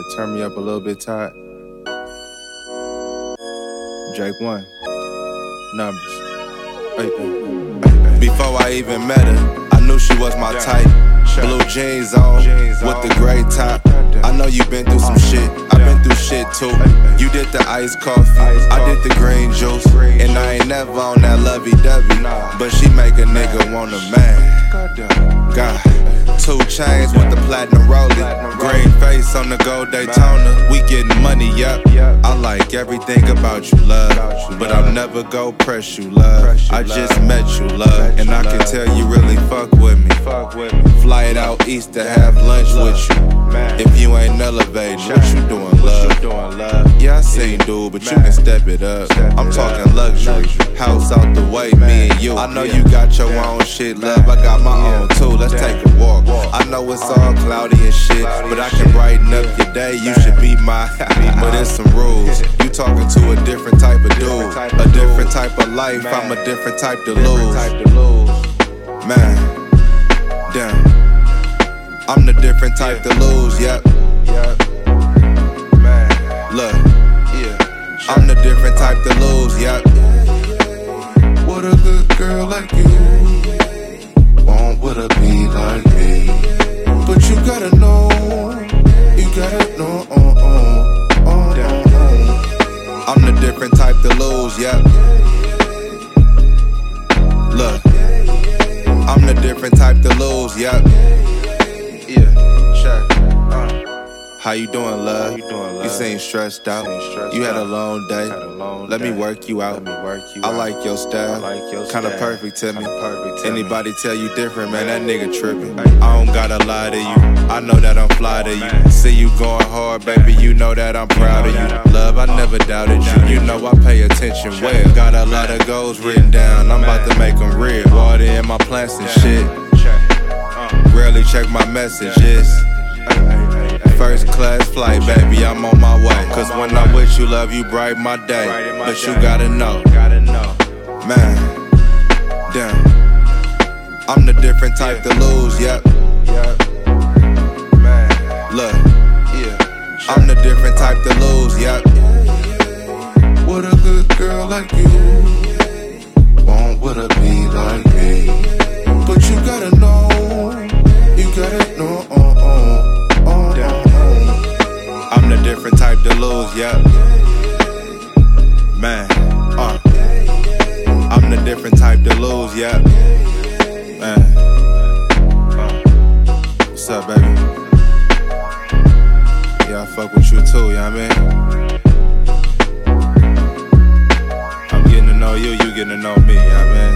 Turn me up a little bit, Todd. Drake 1. Numbers. Before I even met her, I knew she was my type. Blue jeans on, with the gray top. I know you been through some shit, I been through shit too. You did the iced coffee, I did the green juice. And I ain't never on that lovey-dovey, but she make a nigga want a man. God, 2 chains with the platinum rollie, green face on the gold Daytona. We getting money, yup. I like everything about you, love, but I'll never go press you, love. I just met you, love, and I can tell you really fuck with me. Fly it out east to have lunch with you. If you ain't elevating, what you doing, love? Yeah, I seen dude, but you can step it up. I'm talking luxury, house out the way, me and you. I know you got your own shit, love, I got my own too. Let's take a walk. I know it's all cloudy and shit, but I can brighten up your day. You should be my, but it's some rules. You talking to a different type of dude, a different type of life. I'm a different type to lose. Man, damn. I'm the different type to lose, yep. Look, I'm the different type to lose, yep. What a good girl like you would it be like me? But you gotta know, I'm the different type to lose, yep. Look, I'm the different type to lose, yep. How you doing, love? You seem stressed out. You had a long day. Let me work you out. I like your style. Kinda perfect to me. Anybody tell you different, man, that nigga trippin'. I don't gotta lie to you. I know that I'm fly to you. See you going hard, baby, you know that I'm proud of you. Love, I never doubted you. You know I pay attention well. Got a lot of goals written down. I'm about to make them real. Water in my plants and shit. Rarely check my messages. First class flight, baby, I'm on my way. Cause when I'm with you, love, you brighten my day. But you gotta know, man, damn, I'm the different type to lose, yep. Look, I'm the different type to lose, yep. What a good girl like you would it be like me? But you gotta know, I'm the different type to lose, yep. Man, I'm the different type to lose, yep. Man, what's up, baby? Yeah, I fuck with you too, you know what I mean? I'm getting to know you, you getting to know me, you know what I mean?